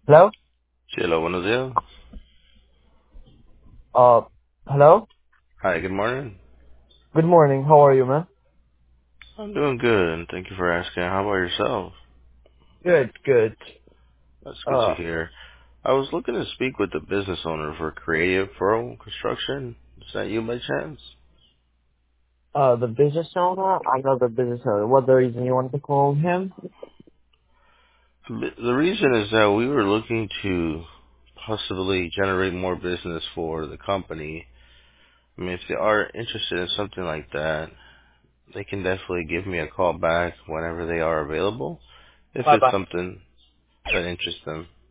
Hello? Sí, hola, buenos días. Uh, hello? Hi, good morning. Good morning. How are you, man? I'm doing good, and thank you for asking. How about yourself? Good, good. That's good to Uh, hear. I was looking to speak with the business owner for Creative Pro Construction. Is that you by chance? the business owner? I know the business owner. What the reason you want to call him? The reason is that we were looking to possibly generate more business for the company. I mean, if they are interested in something like that, they can definitely give me a call back whenever they are available, if Bye it's bye. something that interests them.